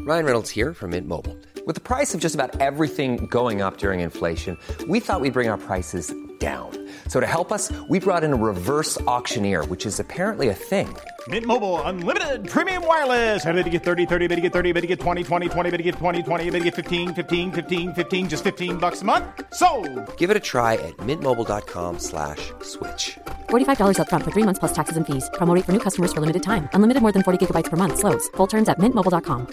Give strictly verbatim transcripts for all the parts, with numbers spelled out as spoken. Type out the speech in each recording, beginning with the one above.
Ryan Reynolds here from Mint Mobile. With the price of just about everything going up during inflation, we thought we'd bring our prices down. So to help us, we brought in a reverse auctioneer, which is apparently a thing. Mint Mobile Unlimited Premium Wireless. How to get thirty, thirty, how to get thirty, how to get twenty, twenty, twenty, how to get twenty, twenty, how to get fifteen, fifteen, fifteen, fifteen, just fifteen bucks a month? Sold! Give it a try at mintmobile.com slash switch. forty-five dollars up front for three months plus taxes and fees. Promo rate for new customers for limited time. Unlimited more than forty gigabytes per month. Slows full terms at mint mobile dot com.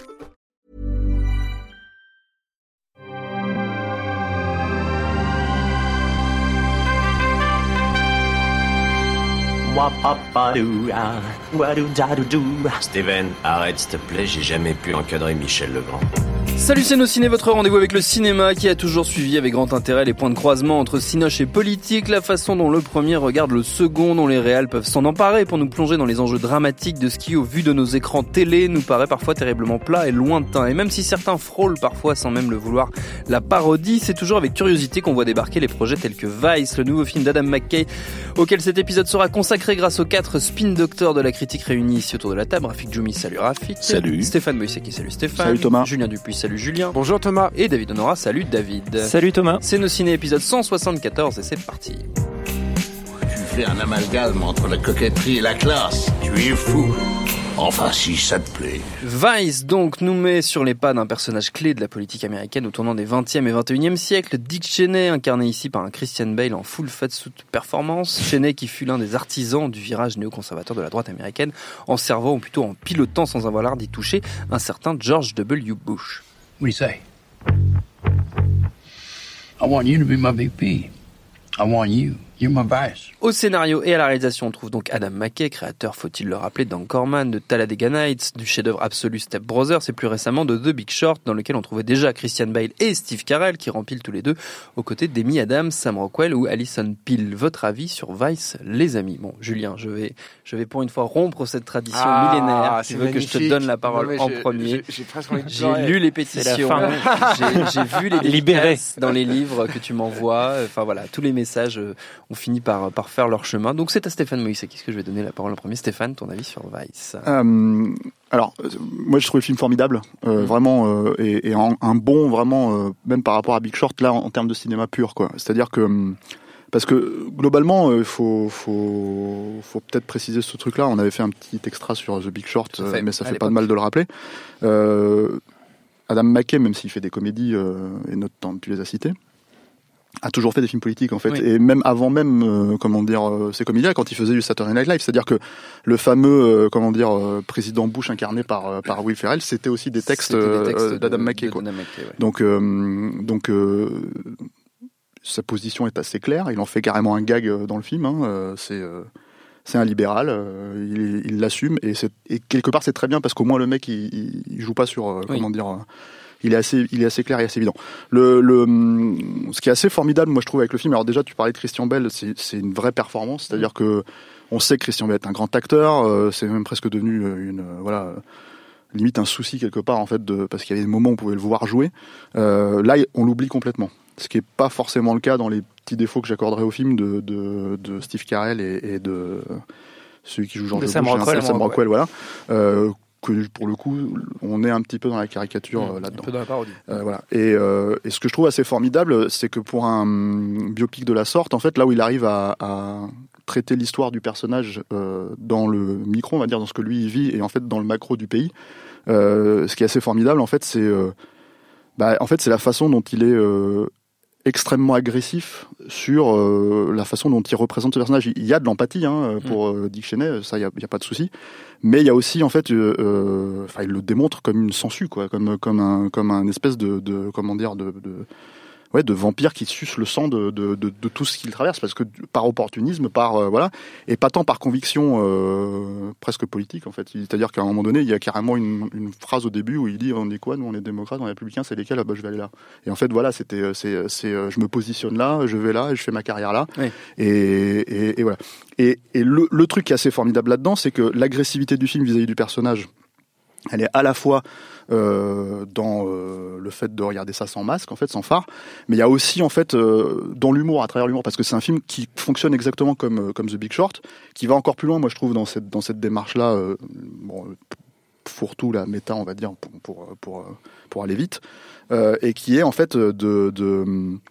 Steven, arrête s'il te plaît, j'ai jamais pu encadrer Michel Legrand. Salut, c'est Nos Ciné, votre rendez-vous avec le cinéma qui a toujours suivi avec grand intérêt les points de croisement entre cinoche et politique, la façon dont le premier regarde le second, dont les réals peuvent s'en emparer pour nous plonger dans les enjeux dramatiques de ce qui, au vu de nos écrans télé, nous paraît parfois terriblement plat et lointain. Et même si certains frôlent parfois sans même le vouloir la parodie, c'est toujours avec curiosité qu'on voit débarquer les projets tels que Vice, le nouveau film d'Adam McKay, auquel cet épisode sera consacré grâce aux quatre spin doctors de la critique réunis ici autour de la table. Rafik Djoumi, salut Rafik. Salut. Stéphane Moïseki, salut Stéphane. Salut Thomas. Julien Dupuis, salut Julien. Bonjour Thomas. Et David Honora, salut David. Salut Thomas. C'est Nos Ciné épisode cent soixante-quatorze et c'est parti. Tu fais un amalgame entre la coquetterie et la classe. Tu es fou. Enfin, si ça te plaît. Vice, donc, nous met sur les pas d'un personnage clé de la politique américaine au tournant des vingtième et vingt et unième siècles, Dick Cheney, incarné ici par un Christian Bale en full fatsuit performance. Cheney qui fut l'un des artisans du virage néoconservateur de la droite américaine, en servant, ou plutôt en pilotant sans avoir l'air d'y toucher, un certain George W. Bush. What do you say? I want you to be my V P. I want you. You're my vice. Au scénario et à la réalisation, on trouve donc Adam McKay, créateur, faut-il le rappeler, d'Anchorman, de Talladega Nights, du chef-d'œuvre absolu Step Brothers et plus récemment de The Big Short, dans lequel on trouvait déjà Christian Bale et Steve Carell qui rempilent tous les deux aux côtés d'Amy Adams, Sam Rockwell ou Alison Peel. Votre avis sur Vice, les amis? Bon, Julien, je vais, je vais pour une fois rompre cette tradition ah, millénaire. Tu veux magnifique. que je te donne la parole non, en j'ai, premier? J'ai, j'ai presque envie de J'ai pleurer. lu les pétitions, j'ai, j'ai vu les dédicaces dans les livres que tu m'envoies. Enfin voilà, tous les messages ont fini par, par faire leur chemin. Donc c'est à Stéphane Moïseki que je vais donner la parole en premier. Stéphane, ton avis sur Vice? euh, Alors, euh, moi je trouve le film formidable, euh, mmh. vraiment, euh, et, et un, un bon, vraiment, euh, même par rapport à Big Short, là, en, en termes de cinéma pur, quoi. C'est-à-dire que, parce que globalement, il euh, faut, faut, faut peut-être préciser ce truc-là. On avait fait un petit extra sur The Big Short, euh, mais ça fait pas de mal de le rappeler. Euh, Adam McKay, même s'il fait des comédies, euh, et notamment tu les as citées, a toujours fait des films politiques en fait, oui. Et même avant même euh, comment dire euh, ces comédies-là, quand il faisait du Saturday Night Live, c'est-à-dire que le fameux euh, comment dire euh, président Bush incarné par euh, par Will Ferrell, c'était aussi des textes, des textes euh, d'Adam de, McKay, quoi. De McKay, ouais. Donc euh, donc euh, sa position est assez claire. Il en fait carrément un gag dans le film. Hein, euh, c'est euh, c'est un libéral, euh, il, il l'assume et, c'est, et quelque part c'est très bien parce qu'au moins le mec il, il, il joue pas sur euh, oui. comment dire. Euh, Il est assez, il est assez clair et assez évident. Le, le, ce qui est assez formidable, moi je trouve avec le film. Alors déjà, tu parlais de Christian Bale, c'est, c'est une vraie performance. C'est-à-dire que on sait que Christian Bale est un grand acteur. Euh, c'est même presque devenu une, euh, voilà, limite un souci quelque part en fait, de, parce qu'il y avait des moments où on pouvait le voir jouer. Euh, là, on l'oublie complètement. Ce qui est pas forcément le cas dans les petits défauts que j'accorderais au film de, de, de Steve Carell et, et de celui qui joue George Bush, Sam Rockwell, Sam Rockwell, voilà. Euh, que pour le coup, on est un petit peu dans la caricature mmh, euh, là-dedans. Un peu dans la parodie. Euh, voilà. Et, euh, et ce que je trouve assez formidable, c'est que pour un biopic de la sorte, en fait, là où il arrive à, à traiter l'histoire du personnage euh, dans le micro, on va dire, dans ce que lui il vit, et en fait dans le macro du pays, euh, ce qui est assez formidable, en fait, c'est, euh, bah, en fait, c'est la façon dont il est euh, extrêmement agressif sur euh, la façon dont il représente ce personnage. Il y a de l'empathie hein, pour euh, Dick Cheney, ça, il y a, y a pas de souci. Mais il y a aussi, en fait, euh, enfin, il le démontre comme une sangsue, quoi, comme comme un comme un espèce de, de comment dire de, de ouais, de vampire qui suce le sang de, de, de, de tout ce qu'il traverse, parce que par opportunisme, par euh, voilà, et pas tant par conviction euh, presque politique en fait. C'est-à-dire qu'à un moment donné, il y a carrément une, une phrase au début où il dit on est quoi, nous on est démocrates, on est républicains, c'est lesquels? Ah bah je vais aller là. Et en fait voilà, c'était c'est c'est je me positionne là, je vais là, et je fais ma carrière là. Oui. Et, et et voilà. Et et le le truc qui est assez formidable là-dedans, c'est que l'agressivité du film vis-à-vis du personnage, elle est à la fois euh, dans euh, le fait de regarder ça sans masque, en fait, sans phare, mais il y a aussi en fait euh, dans l'humour, à travers l'humour, parce que c'est un film qui fonctionne exactement comme comme The Big Short, qui va encore plus loin, moi je trouve, dans cette dans cette démarche-là. Euh, bon, fourre-tout, la méta, on va dire, pour pour pour, pour aller vite, euh, et qui est en fait de de.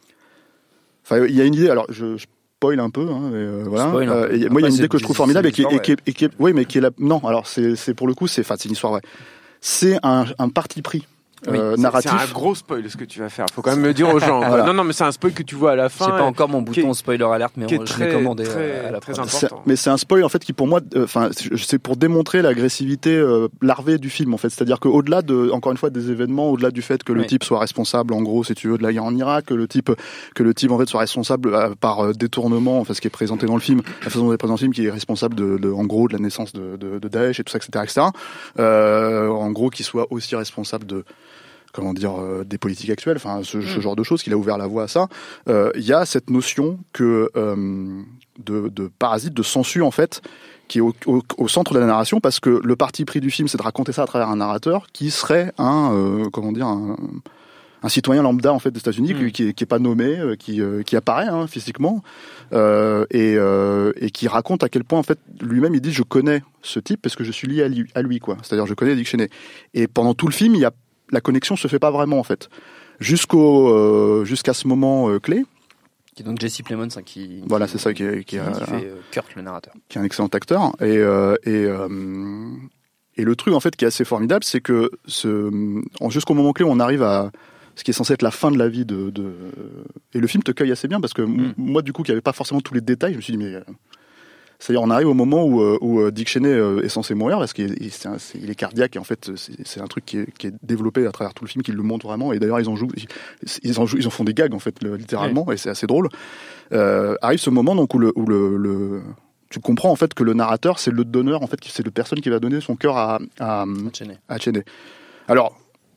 Enfin, il y a une idée. Alors, je, je spoil un peu, hein, mais euh, voilà. Spoil un peu. Euh, et, moi, il y a une idée que je trouve formidable et qui, et et qui, est, et qui est, oui, mais qui est la. Non, alors c'est c'est pour le coup, c'est, enfin, c'est une histoire vraie. C'est un un parti pris. Oui, euh, c'est, narratif. c'est un gros spoil ce que tu vas faire. Faut quand même le dire aux gens. Voilà. Non, non, mais c'est un spoil que tu vois à la fin. J'ai pas encore mon bouton qui, spoiler alert, mais qui est on, je très, l'ai commandé très, à la très prod. C'est- important. mais c'est un spoil en fait qui pour moi, enfin, euh, c'est pour démontrer l'agressivité euh, larvée du film en fait. C'est-à-dire qu'au-delà de, encore une fois, des événements, au-delà du fait que le Oui. type soit responsable, en gros, si tu veux, de la guerre en Irak, que le type, que le type en fait soit responsable euh, par euh, détournement, enfin, ce qui est présenté dans le film, la façon dont il est présenté dans le film, qui est responsable de, de, en gros, de la naissance de, de, de Daesh et tout ça, et cetera, et cetera. Euh, en gros, qu'il soit aussi responsable de comment dire, euh, des politiques actuelles, enfin ce, ce genre de choses, qu'il a ouvert la voie à ça. Il euh, y a cette notion que euh, de, de parasite, de censure en fait, qui est au, au, au centre de la narration, parce que le parti pris du film, c'est de raconter ça à travers un narrateur qui serait un, euh, comment dire, un, un citoyen lambda en fait des États-Unis, mmh. qui, qui est pas nommé, qui, euh, qui apparaît hein, physiquement euh, et, euh, et qui raconte à quel point en fait lui-même il dit je connais ce type parce que je suis lié à lui, à lui quoi. C'est-à-dire je connais Dick Cheney. Et pendant tout le film, il y a la connexion se fait pas vraiment en fait, jusqu'au euh, jusqu'à ce moment euh, clé. Qui est donc Jesse Plemons, hein, qui voilà, qui, c'est ça qui, est, qui, qui, a, qui fait euh, Kurt le narrateur, qui est un excellent acteur. Et euh, et euh, et le truc en fait qui est assez formidable, c'est que ce jusqu'au moment clé où on arrive à ce qui est censé être la fin de la vie de, de... et le film te cueille assez bien parce que mm. moi du coup qui avait pas forcément tous les détails, je me suis dit mais c'est-à-dire, on arrive au moment où, où Dick Cheney est censé mourir parce qu'il est, c'est un, c'est, il est cardiaque et en fait c'est, c'est un truc qui est, qui est développé à travers tout le film, qui le montre vraiment. Et d'ailleurs ils en jouent, ils en jouent, ils en font des gags en fait le, littéralement oui. Et c'est assez drôle. Euh, arrive ce moment donc où le, où le, le tu comprends en fait que le narrateur c'est le donneur en fait, c'est le personne qui va donner son cœur à à, à Cheney. À Cheney. Alors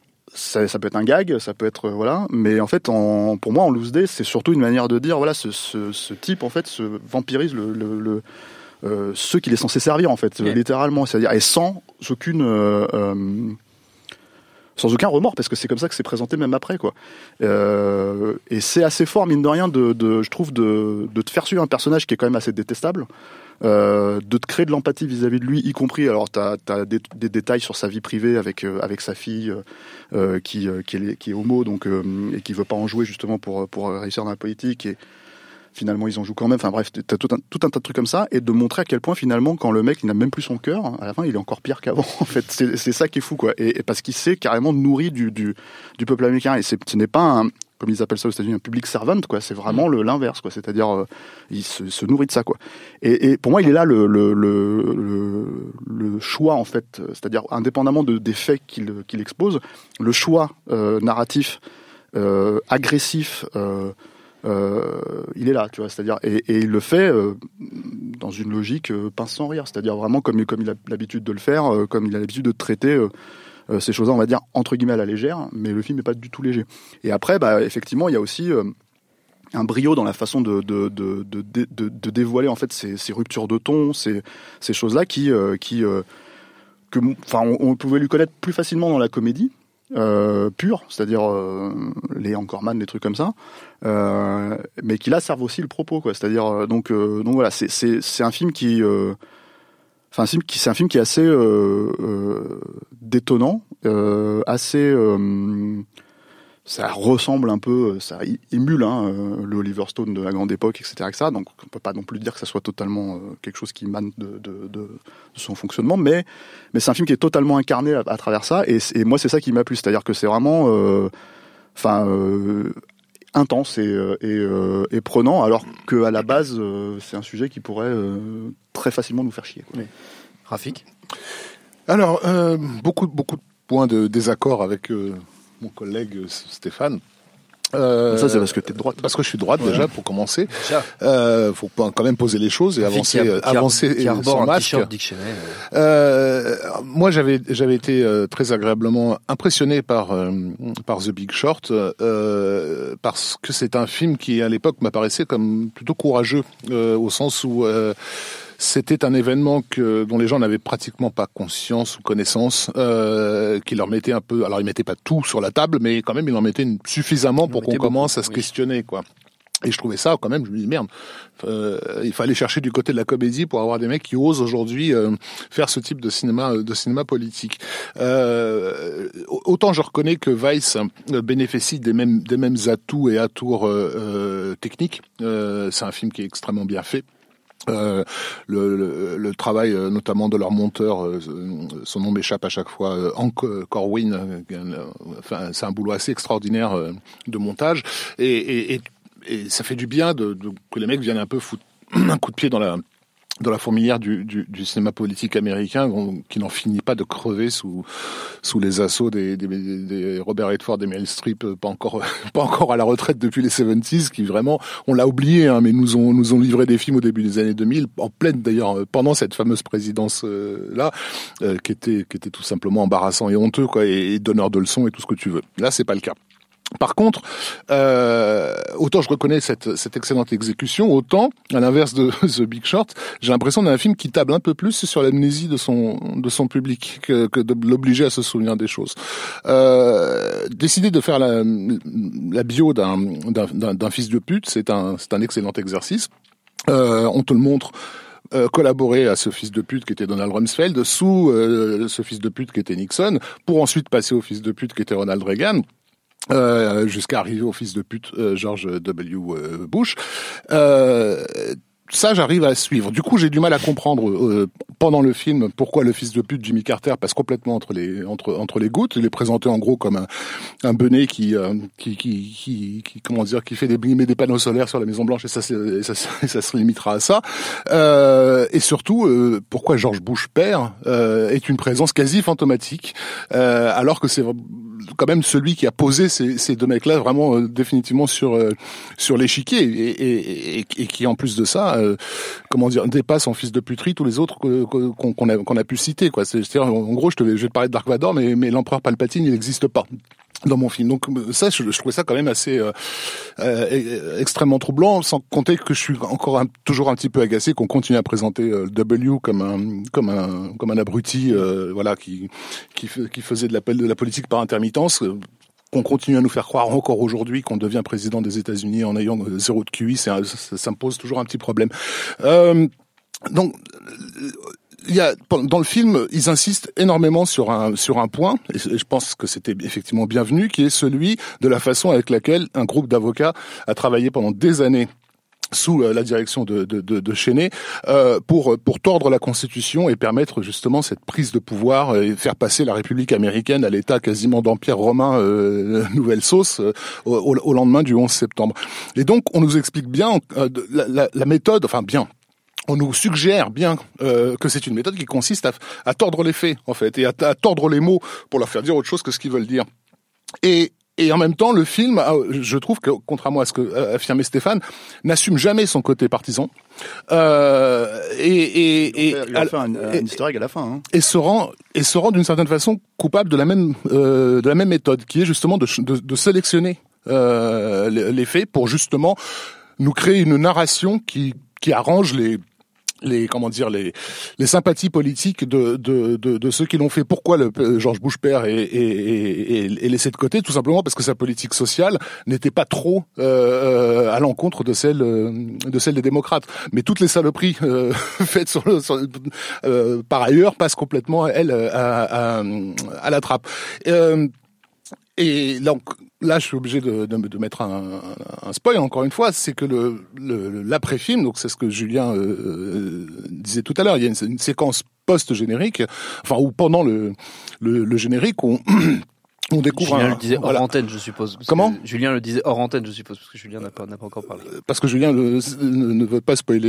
ça, ça peut être un gag, ça peut être voilà, mais en fait, en, pour moi, en Loose Day, c'est surtout une manière de dire voilà, ce, ce, ce type en fait se vampirise le, le, le euh, ceux qu'il est censé servir en fait, yeah. littéralement, c'est-à-dire et sans aucune euh, euh, sans aucun remords parce que c'est comme ça que c'est présenté même après quoi. Euh, et c'est assez fort mine de rien de, de je trouve de, de te faire suivre un personnage qui est quand même assez détestable. Euh, de te créer de l'empathie vis-à-vis de lui, y compris. Alors, t'as, t'as des, des détails sur sa vie privée avec euh, avec sa fille euh, qui euh, qui est qui est homo, donc euh, et qui veut pas en jouer justement pour pour réussir dans la politique. Et finalement, ils en jouent quand même. Enfin bref, t'as tout un tout un tas de trucs comme ça, et de montrer à quel point finalement, quand le mec il n'a même plus son cœur, à la fin, il est encore pire qu'avant. En fait, c'est c'est ça qui est fou quoi. Et, et parce qu'il s'est carrément nourri du du du peuple américain. Et c'est ce n'est pas un comme ils appellent ça aux États-Unis, un public servant, quoi. C'est vraiment le l'inverse, quoi. C'est-à-dire, euh, il se, se nourrit de ça, quoi. Et, et pour moi, il est là le le le le, le choix, en fait. C'est-à-dire, indépendamment de, des faits qu'il qu'il expose, le choix euh, narratif, euh, agressif, euh, euh, il est là, tu vois. C'est-à-dire, et, et il le fait euh, dans une logique euh, pince sans rire. C'est-à-dire vraiment comme comme il a l'habitude de le faire, euh, comme il a l'habitude de traiter. Euh, Euh, ces choses-là, on va dire, entre guillemets, à la légère, mais le film n'est pas du tout léger. Et après, bah, effectivement, il y a aussi euh, un brio dans la façon de, de, de, de, de, de dévoiler, en fait, ces, ces ruptures de ton, ces, ces choses-là qui, euh, qui euh, que, enfin, on, on pouvait lui connaître plus facilement dans la comédie, euh, pure, c'est-à-dire euh, les Anchorman, des trucs comme ça, euh, mais qui là servent aussi le propos, quoi. C'est-à-dire, euh, donc, euh, donc voilà, c'est, c'est, c'est un film qui... Euh, Enfin, un film qui, c'est un film qui est assez euh, euh, détonnant, euh, assez, euh, ça ressemble un peu, ça émule hein, le Oliver Stone de la grande époque, et cetera, et cetera. Donc, on peut pas non plus dire que ça soit totalement euh, quelque chose qui émane de, de, de, de son fonctionnement, mais mais c'est un film qui est totalement incarné à, à travers ça. Et, et moi, c'est ça qui m'a plu, c'est-à-dire que c'est vraiment, enfin. Euh, intense et, et, euh, et prenant, alors qu'à la base, euh, c'est un sujet qui pourrait euh, très facilement nous faire chier. Quoi. Oui. Rafik ? Alors, euh, beaucoup, beaucoup de points de désaccord avec euh, mon collègue Stéphane. Euh, ça, c'est parce que t'es de droite. Parce que je suis de droite, ouais. déjà, pour commencer. Euh, faut quand même poser les choses et avancer, qui a, qui a, avancer qui a sans un masque. Dictionnaire, ouais. Euh, moi, j'avais, j'avais été euh, très agréablement impressionné par, euh, par The Big Short, euh, parce que c'est un film qui, à l'époque, m'apparaissait comme plutôt courageux, euh, au sens où, euh, c'était un événement que dont les gens n'avaient pratiquement pas conscience ou connaissance, euh, qui leur mettait un peu. Alors, ils mettaient pas tout sur la table, mais quand même, ils en mettaient suffisamment pour qu'on commence à se questionner, quoi. Et je trouvais ça quand même, je me dis merde, euh, il fallait chercher du côté de la comédie pour avoir des mecs qui osent aujourd'hui euh, faire ce type de cinéma, de cinéma politique. Euh, autant je reconnais que Vice bénéficie des mêmes des mêmes atouts et atours euh, euh, techniques. Euh, c'est un film qui est extrêmement bien fait. Euh, le, le, le travail euh, notamment de leur monteur, euh, son nom m'échappe à chaque fois, euh, Hank Corwin, euh, enfin c'est un boulot assez extraordinaire euh, de montage et, et, et, et ça fait du bien de, de, que les mecs viennent un peu foutre un coup de pied dans la dans la fourmilière du, du, du cinéma politique américain, qui n'en finit pas de crever sous sous les assauts des, des, des Robert Redford et Meryl Streep, pas encore pas encore à la retraite depuis les soixante-dix, qui vraiment, on l'a oublié, hein, mais nous ont nous ont livré des films au début des années deux mille, en pleine d'ailleurs pendant cette fameuse présidence euh, là, euh, qui était qui était tout simplement embarrassant et honteux, quoi, et, et donneur de leçons et tout ce que tu veux. Là, c'est pas le cas. Par contre, euh, autant je reconnais cette, cette excellente exécution, autant, à l'inverse de The Big Short, j'ai l'impression d'un film qui table un peu plus sur l'amnésie de son de son public que, que de l'obliger à se souvenir des choses. Euh, décider de faire la, la bio d'un, d'un, d'un, d'un fils de pute, c'est un, c'est un excellent exercice. Euh, on te le montre. Euh, collaborer à ce fils de pute qui était Donald Rumsfeld sous euh, ce fils de pute qui était Nixon, pour ensuite passer au fils de pute qui était Ronald Reagan. Euh, jusqu'à arriver au fils de pute euh, George W. Bush. Euh, ça, j'arrive à suivre. Du coup, j'ai du mal à comprendre euh, pendant le film pourquoi le fils de pute Jimmy Carter passe complètement entre les entre entre les gouttes. Il est présenté en gros comme un un benet qui euh, qui, qui qui qui comment dire qui fait des met des panneaux solaires sur la Maison Blanche et ça et ça, et ça se limitera à ça. Euh, et surtout, euh, pourquoi George Bush père euh, est une présence quasi fantomatique, euh, alors que c'est quand même celui qui a posé ces, ces deux mecs-là vraiment euh, définitivement sur euh, sur l'échiquier et, et, et, et qui en plus de ça, euh, comment dire, dépasse en fils de puterie tous les autres que, que, qu'on, qu'on a qu'on a pu citer, quoi. C'est, c'est-à-dire, en gros, je te vais, je vais te parler de Dark Vador, mais mais l'empereur Palpatine, il n'existe pas dans mon film. Donc ça, je, je trouvais ça quand même assez euh, euh, extrêmement troublant, sans compter que je suis encore un, toujours un petit peu agacé qu'on continue à présenter euh, W comme un comme un comme un abruti, euh, voilà, qui qui qui faisait de la de la politique par intermittence. Euh, qu'on continue à nous faire croire encore aujourd'hui qu'on devient président des États-Unis en ayant euh, zéro de Q I, c'est un, ça, ça me pose toujours un petit problème. Euh, donc il y a, dans le film, ils insistent énormément sur un sur un point, et je pense que c'était effectivement bienvenu, qui est celui de la façon avec laquelle un groupe d'avocats a travaillé pendant des années sous la direction de de, de, de Cheney euh, pour pour tordre la Constitution et permettre justement cette prise de pouvoir et faire passer la République américaine à l'état quasiment d'empire romain euh, nouvelle sauce euh, au, au lendemain du onze septembre. Et donc on nous explique bien euh, la, la, la méthode, enfin bien. On nous suggère bien euh, que c'est une méthode qui consiste à, à tordre les faits, en fait, et à, à tordre les mots pour leur faire dire autre chose que ce qu'ils veulent dire. Et, et en même temps, le film, je trouve que, contrairement à ce que affirmait Stéphane, n'assume jamais son côté partisan. Euh, et, et, et, il a fait un, un easter egg à la fin. Hein. Et se rend, et se rend d'une certaine façon coupable de la même, euh, de la même méthode, qui est justement de, de, de sélectionner euh, les, les faits pour justement nous créer une narration qui, qui arrange les les comment dire les les sympathies politiques de de de, de ceux qui l'ont fait. Pourquoi le George Bush père est, est, est, est laissé de côté? Tout simplement parce que sa politique sociale n'était pas trop euh, à l'encontre de celle de celle des démocrates. Mais toutes les saloperies euh, faites sur, le, sur euh, par ailleurs passent complètement elle à à, à la trappe. Euh, Et donc là, je suis obligé de, de, de mettre un, un spoil encore une fois, c'est que le, le l'après-film, donc c'est ce que Julien euh, disait tout à l'heure, il y a une, une séquence post-générique, enfin ou pendant le le, le générique, on on découvre Julien un, le disait hors voilà. antenne, je suppose. Parce Comment que Julien le disait hors antenne, je suppose, parce que Julien n'a pas, n'a pas encore parlé. Parce que Julien le, ne, ne veut pas spoiler.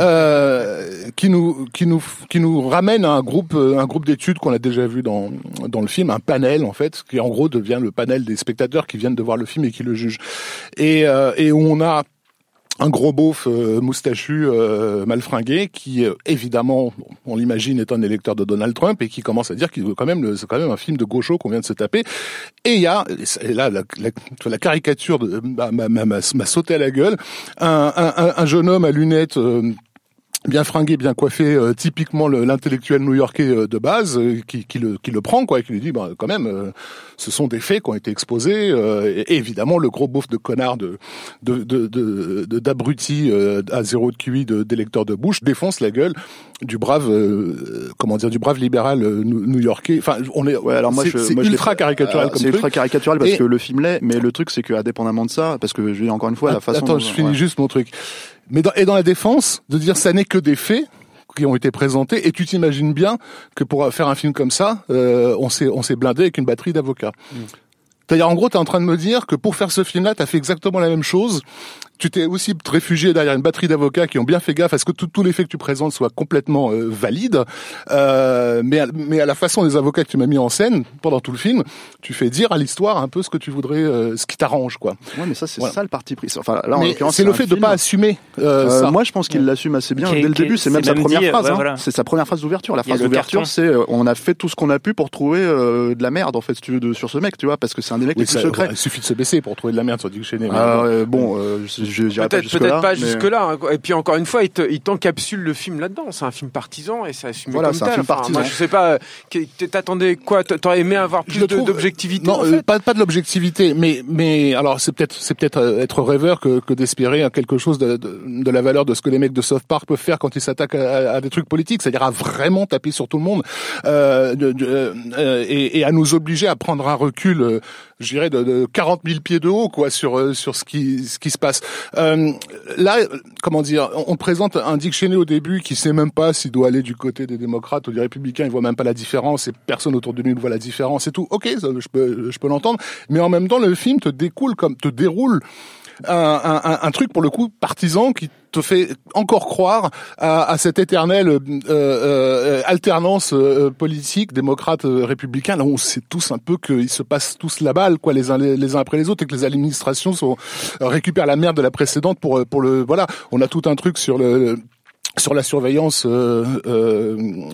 Euh, qui nous, qui nous, qui nous ramène à un groupe, un groupe d'études qu'on a déjà vu dans dans le film, un panel en fait, qui en gros devient le panel des spectateurs qui viennent de voir le film et qui le jugent. Et euh, et où on a un gros beauf euh, moustachu euh, mal fringué qui euh, évidemment on l'imagine est un électeur de Donald Trump et qui commence à dire qu'il veut quand même le, c'est quand même un film de gaucho qu'on vient de se taper. Et il y a et là la, la, la caricature de, m'a, m'a, m'a, m'a sauté à la gueule, un, un, un jeune homme à lunettes euh, bien fringué, bien coiffé, euh, typiquement le, l'intellectuel new-yorkais euh, de base, euh, qui, qui, le, qui le prend, quoi, et qui lui dit, bah, quand même, euh, ce sont des faits qui ont été exposés, euh, et, et évidemment le gros beauf de connard de, de, de, de, de d'abruti euh, à zéro de Q I de d'électeur de Bush défonce la gueule du brave, euh, comment dire, du brave libéral euh, new-yorkais. Enfin, on est, ouais, alors moi, c'est, je, c'est moi, ultra je caricatural euh, comme c'est truc. ultra caricatural parce et, que le film l'est, mais le truc c'est que, indépendamment de ça, parce que je dis encore une fois, la façon. Attends, dont, je finis ouais. juste mon truc. Mais dans, et dans la défense, de dire ça n'est que des faits qui ont été présentés, et tu t'imagines bien que pour faire un film comme ça, euh, on s'est on s'est blindé avec une batterie d'avocats. Mmh. C'est-à-dire, en gros, t'es en train de me dire que pour faire ce film-là, t'as fait exactement la même chose. Tu t'es aussi réfugié derrière une batterie d'avocats qui ont bien fait gaffe à ce que tous les faits que tu présentes soient complètement euh, valides. Euh, mais, à, mais à la façon des avocats que tu m'as mis en scène pendant tout le film, tu fais dire à l'histoire un peu ce que tu voudrais, euh, ce qui t'arrange, quoi. Ouais, mais ça, c'est voilà. ça le parti pris. Enfin, là, en mais l'occurrence, c'est, c'est le fait film. de pas assumer. Euh, euh, ça. Moi, je pense qu'il ouais. l'assume assez bien Qu'est, dès le début. C'est, c'est même sa même première dit, phrase. ouais, hein. voilà. C'est sa première phrase d'ouverture. La phrase d'ouverture, carton. c'est euh, on a fait tout ce qu'on a pu pour trouver euh, de la merde, en fait, si tu veux, de, sur ce mec, tu vois, parce que c'est un des mecs oui, les plus secrets. Il suffit de se baisser pour trouver de la merde sur Dick Cheney. Ah, euh, bon, euh, je, je, j'irai peut-être, pas jusque peut-être là, pas mais... jusque là. Hein. Et puis encore une fois, il, te, il t'encapsule le film là-dedans. C'est un film partisan et c'est assumé voilà, comme c'est tel. Un film enfin, partisan. moi, je sais pas. T'attendais quoi? T'aurais aimé avoir plus de, trouve, d'objectivité Non, en fait euh, pas, pas de l'objectivité, mais mais alors c'est peut-être c'est peut-être euh, être rêveur que, que d'espérer quelque chose de, de, de la valeur de ce que les mecs de South Park peuvent faire quand ils s'attaquent à, à des trucs politiques, c'est-à-dire à vraiment taper sur tout le monde euh, de, de, euh, et, et à nous obliger à prendre un recul. Euh, je dirais de, de quarante mille pieds de haut, quoi, sur sur ce qui ce qui se passe. Euh, là, comment dire, on, on présente un Dick Cheney au début qui sait même pas s'il doit aller du côté des démocrates ou des républicains, il voit même pas la différence et personne autour de lui ne voit la différence et tout. Ok, ça, je peux je peux l'entendre, mais en même temps le film te découle comme te déroule un, un, un truc pour le coup partisan qui te fait encore croire à, à cette éternelle euh, euh, alternance euh, politique, démocrate, euh, républicain. Là, on sait tous un peu qu'ils se passent tous la balle, quoi, les uns les, les uns après les autres, et que les administrations sont euh, récupèrent la merde de la précédente pour pour le voilà. On a tout un truc sur le, le sur la surveillance euh, euh,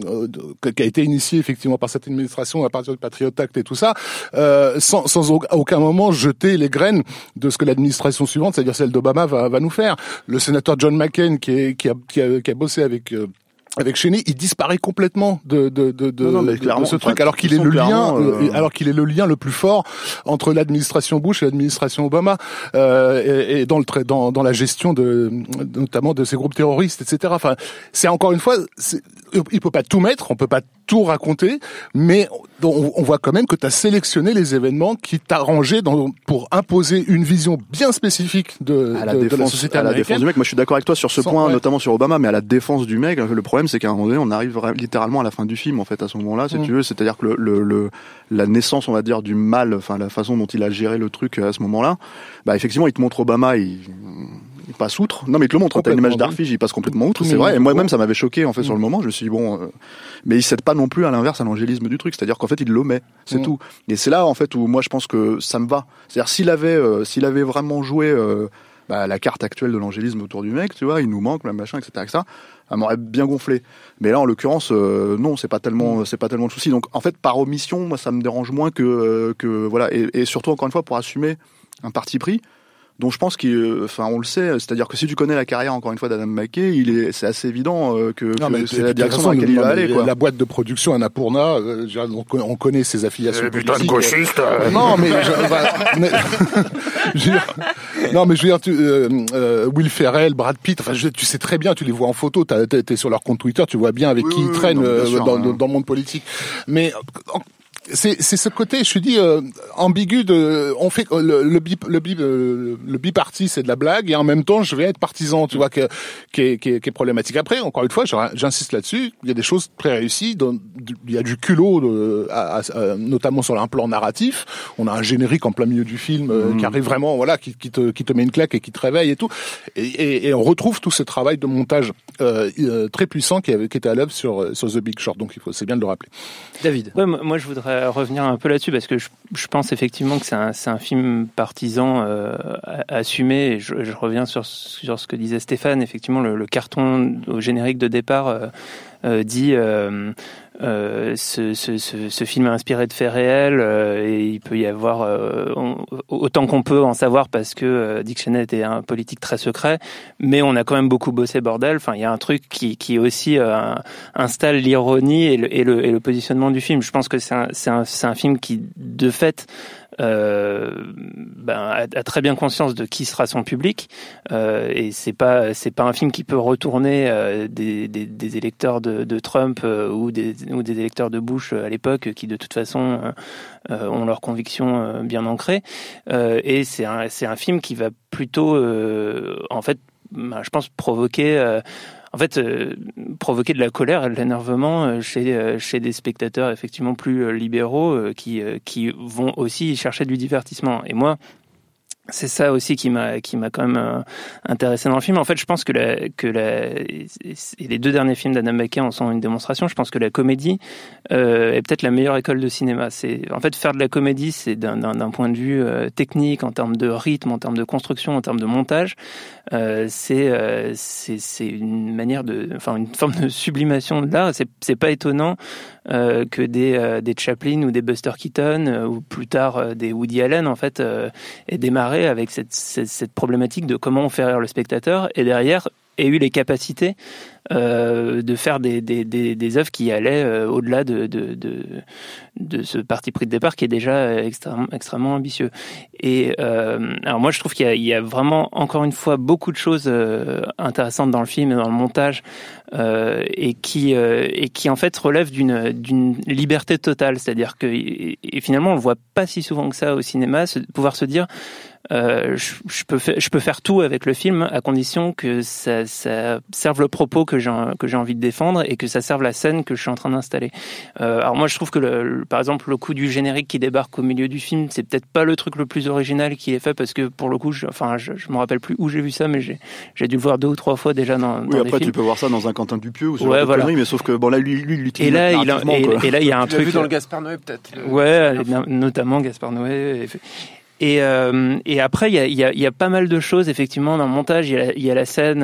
qui a été initiée effectivement par cette administration à partir du Patriot Act et tout ça, euh, sans, sans aucun moment jeter les graines de ce que l'administration suivante, c'est-à-dire celle d'Obama, va, va nous faire. Le sénateur John McCain qui, est, qui, a, qui, a, qui a bossé avec... Euh, avec Cheney, il disparaît complètement de de de de, non, non, de, de ce truc, alors qu'il est le lien, euh... alors qu'il est le lien le plus fort entre l'administration Bush et l'administration Obama, euh, et, et dans le dans dans la gestion de notamment de ces groupes terroristes, et cetera. Enfin, c'est encore une fois, c'est, il peut pas tout mettre, on peut pas tout raconter, mais on, on voit quand même que tu as sélectionné les événements qui t'arrangeaient dans, pour imposer une vision bien spécifique de, à la, de, défense, de la société à la américaine. défense du mec. Moi, je suis d'accord avec toi sur ce Sans, point, ouais. notamment sur Obama, mais à la défense du mec, le problème, c'est qu'à un moment donné, on arrive littéralement à la fin du film, en fait, à ce moment-là, si mmh. tu veux. C'est-à-dire que le, le, le, la naissance, on va dire, du mal, enfin, la façon dont il a géré le truc à ce moment-là, bah, effectivement, il te montre Obama, il, il passe outre. Non, mais il te le montre. T'as une image d'Arfige, il passe complètement outre, c'est vrai. Et moi-même, ça m'avait choqué, en fait, mmh. sur le moment. Je me suis dit, bon, euh, mais il cède pas non plus à l'inverse à l'angélisme du truc. C'est-à-dire qu'en fait, il l'omet. C'est mmh. tout. Et c'est là, en fait, où moi, je pense que ça me va. C'est-à-dire, s'il avait, euh, s'il avait vraiment joué, euh, bah, la carte actuelle de l'angélisme autour du mec, tu vois, il nous manque, le machin, et cetera, et cetera, ça m'aurait bien gonflé. Mais là, en l'occurrence, euh, non, c'est pas tellement, mmh. c'est pas tellement de souci. Donc, en fait, par omission, moi, ça me dérange moins que, euh, que, voilà. Et, et surtout, encore une fois, pour assumer un parti pris, dont je pense qu'il, enfin, on le sait, c'est-à-dire que si tu connais la carrière, encore une fois, d'Adam McKay, il est, c'est assez évident euh, que, non, que mais c'est la direction dans laquelle il va aller, quoi. La boîte de production Annapurna, euh, on, on connaît ses affiliations politiques. Putain de gauchiste. Euh, non, mais, je, bah, mais je veux dire, non, mais je veux dire, tu, euh, euh, Will Ferrell, Brad Pitt, enfin, je, tu sais très bien, tu les vois en photo, t'as, t'es, t'es sur leur compte Twitter, tu vois bien avec oui, qui oui, ils traînent non, euh, sûr, dans, hein. dans le monde politique. Mais en, c'est c'est ce côté, je te dis, euh, ambigu de, on fait le le bi le bi le, le biparti, c'est de la blague, et en même temps je vais être partisan, tu vois, que qui est qui est, qui est problématique. Après, encore une fois, j'insiste là-dessus, il y a des choses très réussies, dont, il y a du culot, de, à, à, notamment sur un plan narratif. On a un générique en plein milieu du film euh, mmh. qui arrive vraiment, voilà, qui, qui te qui te met une claque et qui te réveille et tout, et, et, et on retrouve tout ce travail de montage euh, euh, très puissant qui avait qui était à l'œuvre sur sur The Big Short. Donc il faut, c'est bien de le rappeler. David. Ouais, moi je voudrais revenir un peu là-dessus parce que je, je pense effectivement que c'est un, c'est un film partisan euh, assumé. Et je, je reviens sur, sur ce que disait Stéphane. Effectivement, le, le carton au générique de départ euh, euh, dit euh, euh, ce, ce, ce, ce film est inspiré de faits réels euh, et il peut y avoir euh, on, autant qu'on peut en savoir parce que euh, Dick Cheney était un politique très secret, mais on a quand même beaucoup bossé bordel. Enfin, il y a un truc qui, qui aussi euh, installe l'ironie et le, et, le, et le positionnement du film. Je pense que c'est un, c'est un, c'est un film qui, de fait, Euh, ben, a, a très bien conscience de qui sera son public euh, et c'est pas c'est pas un film qui peut retourner euh, des, des, des électeurs de, de Trump euh, ou des ou des électeurs de Bush à l'époque qui de toute façon euh, ont leurs convictions euh, bien ancrées euh, et c'est un c'est un film qui va plutôt euh, en fait ben, je pense provoquer euh, En fait, euh, provoquer de la colère et de l'énervement euh, chez euh, chez des spectateurs effectivement plus euh, libéraux euh, qui euh, qui vont aussi chercher du divertissement. Et moi, c'est ça aussi qui m'a qui m'a quand même euh, intéressé dans le film. En fait, je pense que la que la et les deux derniers films d'Adam McKay en sont une démonstration. Je pense que la comédie euh, est peut-être la meilleure école de cinéma. C'est en fait faire de la comédie, c'est d'un d'un, d'un point de vue euh, technique, en termes de rythme, en termes de construction, en termes de montage, euh, c'est euh, c'est c'est une manière de, enfin une forme de sublimation de l'art. C'est c'est pas étonnant euh, que des euh, des Chaplin ou des Buster Keaton euh, ou plus tard euh, des Woody Allen en fait euh, aient démarré avec cette, cette, cette problématique de comment on fait rire le spectateur et derrière ait eu les capacités euh, de faire des, des, des, des œuvres qui allaient euh, au-delà de, de, de, de ce parti pris de départ qui est déjà extrêmement, extrêmement ambitieux. Et euh, alors moi je trouve qu'il y a, il y a vraiment encore une fois beaucoup de choses euh, intéressantes dans le film et dans le montage euh, et qui euh, et qui en fait relèvent d'une d'une liberté totale, c'est-à-dire que et, et finalement on le voit pas si souvent que ça au cinéma, se, pouvoir se dire Euh, je, je peux faire, je peux faire tout avec le film à condition que ça, ça serve le propos que j'ai que j'ai envie de défendre et que ça serve la scène que je suis en train d'installer. Euh, alors moi je trouve que le, le, par exemple le coup du générique qui débarque au milieu du film, c'est peut-être pas le truc le plus original qui est fait parce que pour le coup, je, enfin je, je me rappelle plus où j'ai vu ça, mais j'ai j'ai dû le voir deux ou trois fois déjà dans. Oui, dans après des films. tu peux voir ça dans un Quentin Dupieux ou ce ouais, genre de voilà. conneries, mais sauf que bon là lui lui il l'utilise. Et là il a, et, et là il y a un tu truc. Vu dans le Gaspard Noé peut-être. Le... Ouais, notamment Gaspard Noé. Et, Et, euh, et après, il y a, y, a, y a pas mal de choses, effectivement, dans le montage. Il y a, y a la scène,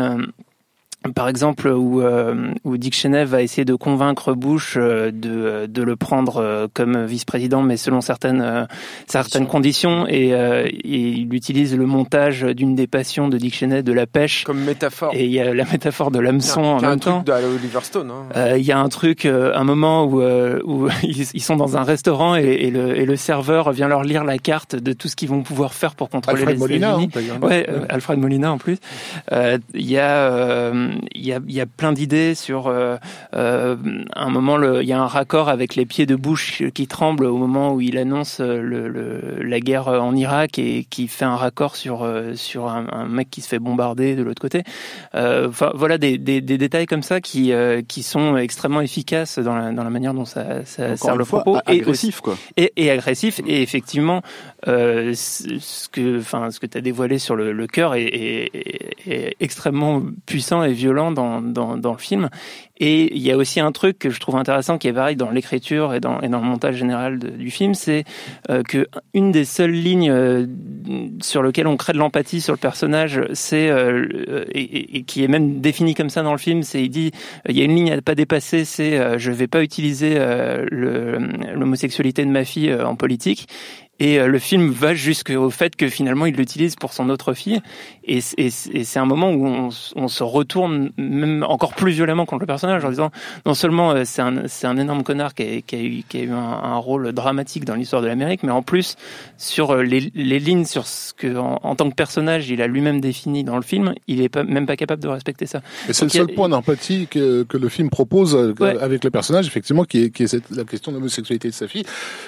euh, par exemple, où, euh, où Dick Cheney va essayer de convaincre Bush euh, de, de le prendre euh, comme vice-président, mais selon certaines, euh, certaines conditions. Et, euh, et il utilise le montage d'une des passions de Dick Cheney, de la pêche. Comme métaphore. Et il y a la métaphore de l'hameçon en même temps. Il y a un truc d'Oliver Stone. Hein. Euh, il y a un truc, euh, un moment où, euh, où ils, ils sont dans un restaurant et, et, le, et le serveur vient leur lire la carte de tout ce qu'ils vont pouvoir faire pour contrôler Alfred les Molina, États-Unis. hein, ouais, euh, Alfred Molina en plus. Euh, il y a, euh, il y a, il y a plein d'idées sur euh, euh, un moment. Le, il y a un raccord avec les pieds de Bush qui tremblent au moment où il annonce le, le, la guerre en Irak et qui fait un raccord sur sur un, un mec qui se fait bombarder de l'autre côté. Euh, enfin, voilà des, des, des détails comme ça qui euh, qui sont extrêmement efficaces dans la dans la manière dont ça, ça sert le fois, propos et agressif quoi. Et, et agressif et effectivement euh, ce que enfin ce que tu as dévoilé sur le, le cœur est, est, est extrêmement puissant et violent dans dans dans le film. Et il y a aussi un truc que je trouve intéressant qui est pareil dans l'écriture et dans, et dans le montage général de, du film, c'est euh, que une des seules lignes euh, sur lesquelles on crée de l'empathie sur le personnage, c'est euh, et, et qui est même définie comme ça dans le film, c'est il dit il y a une ligne à ne pas dépasser, c'est euh, je vais pas utiliser euh, le, l'homosexualité de ma fille euh, en politique. Et euh, le film va jusqu'au fait que finalement il l'utilise pour son autre fille. Et, et, et c'est un moment où on, on se retourne même encore plus violemment contre le personnage en disant non seulement euh, c'est un c'est un énorme connard qui a, qui a eu qui a eu un, un rôle dramatique dans l'histoire de l'Amérique, mais en plus sur euh, les, les lignes sur ce que en, en tant que personnage il a lui-même défini dans le film, il est pas, même pas capable de respecter ça. Et c'est Donc, le seul a, point d'empathie que, que le film propose ouais. avec le personnage, effectivement, qui est, qui est cette, la question de l'homosexualité de sa fille.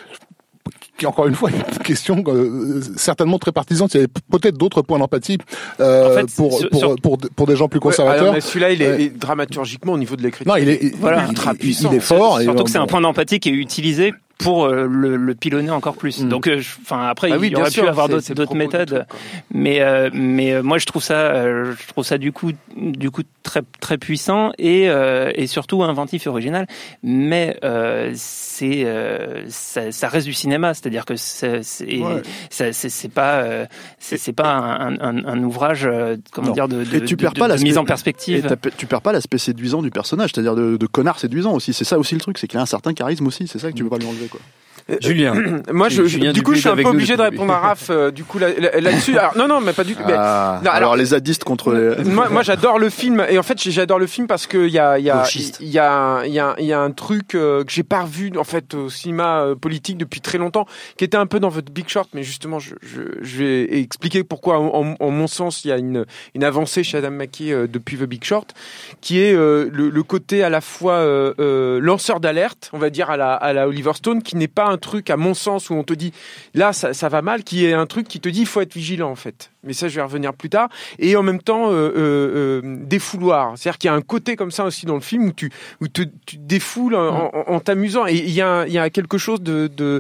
Qui encore une fois est une question euh, certainement très partisane. Il y avait peut-être d'autres points d'empathie euh, en fait, pour, sur, pour, sur... pour pour des gens plus conservateurs. Ouais, alors, mais celui-là, il est, euh, est dramaturgiquement au niveau de l'écriture. Non, il est voilà. ultra puissant. Il est fort. Surtout et que c'est un point d'empathie qui est utilisé pour euh, le, le pilonner encore plus. Mmh. Donc, enfin euh, après, ah oui, il y aurait pu avoir d'autres, c'est d'autres méthodes, truc, mais euh, mais euh, moi je trouve ça, euh, je trouve ça du coup du coup très très puissant et euh, et surtout inventif et original. Mais euh, c'est euh, ça, ça reste du cinéma, c'est-à-dire que c'est c'est, ouais. c'est, c'est, c'est pas euh, c'est, c'est pas un, un, un ouvrage euh, comment non. dire de, de, et tu de, perds de, pas de l'aspect, mise en perspective. Et tu perds pas l'aspect séduisant du personnage, c'est-à-dire de, de connard séduisant aussi. C'est ça aussi le truc, c'est qu'il a un certain charisme aussi. C'est ça que tu veux pas lui enlever, quoi. Julien, moi, je, Julien du coup, je suis un peu obligé de répondre à Raph. Euh, du coup, là, là, là-dessus, alors, non, non, mais pas du tout. Ah, mais, non, alors, alors, les zadistes contre les. Moi, moi, j'adore le film, et en fait, j'adore le film parce que il y a, il y a, il y a, il y a, il y a un truc euh, que j'ai pas revu en fait au cinéma euh, politique depuis très longtemps, qui était un peu dans votre Big Short, mais justement, je, je, je vais expliquer pourquoi, en, en mon sens, il y a une, une avancée chez Adam McKay euh, depuis The Big Short, qui est euh, le, le côté à la fois euh, euh, lanceur d'alerte, on va dire à la, à la Oliver Stone, qui n'est pas un truc à mon sens où on te dit là ça, ça va mal, qui est un truc qui te dit il faut être vigilant en fait, mais ça je vais revenir plus tard, et en même temps euh, euh, euh, défouloir, c'est-à-dire qu'il y a un côté comme ça aussi dans le film où tu, où te, tu défoules en, en, en t'amusant, et il y a, il y a quelque chose de, de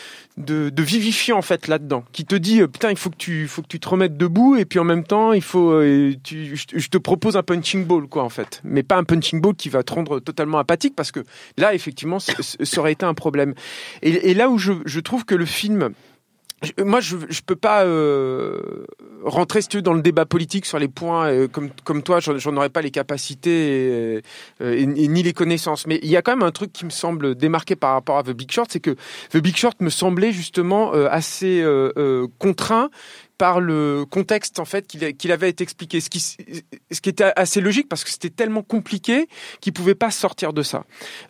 De, de vivifiant en fait là-dedans, qui te dit euh, putain il faut que tu faut que tu te remettes debout, et puis en même temps il faut euh, tu, je, je te propose un punching ball quoi en fait, mais pas un punching ball qui va te rendre totalement apathique, parce que là effectivement c- c- ça aurait été un problème, et, et là où je, je trouve que le film, je, moi je je peux pas euh, rentrer si tu veux dans le débat politique sur les points euh, comme comme toi, j'en, j'en aurais pas les capacités et, et, et ni les connaissances, mais il y a quand même un truc qui me semble démarqué par rapport à The Big Short, c'est que The Big Short me semblait justement euh, assez euh, euh, contraint par le contexte en fait qu'il, qu'il avait été expliqué, ce qui ce qui était assez logique parce que c'était tellement compliqué qu'il pouvait pas sortir de ça.